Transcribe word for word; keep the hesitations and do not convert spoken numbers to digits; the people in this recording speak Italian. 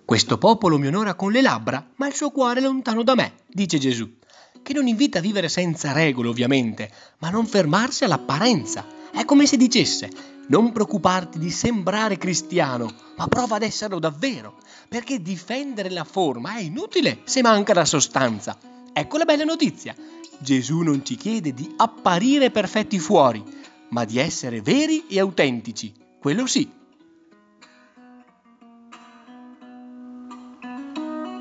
Questo popolo mi onora con le labbra, ma il suo cuore è lontano da me, dice Gesù, che non invita a vivere senza regole ovviamente, ma a non fermarsi all'apparenza. È come se dicesse: non preoccuparti di sembrare cristiano, ma prova ad esserlo davvero, perché difendere la forma è inutile se manca la sostanza. Ecco la bella notizia: Gesù non ci chiede di apparire perfetti fuori, ma di essere veri e autentici, quello sì.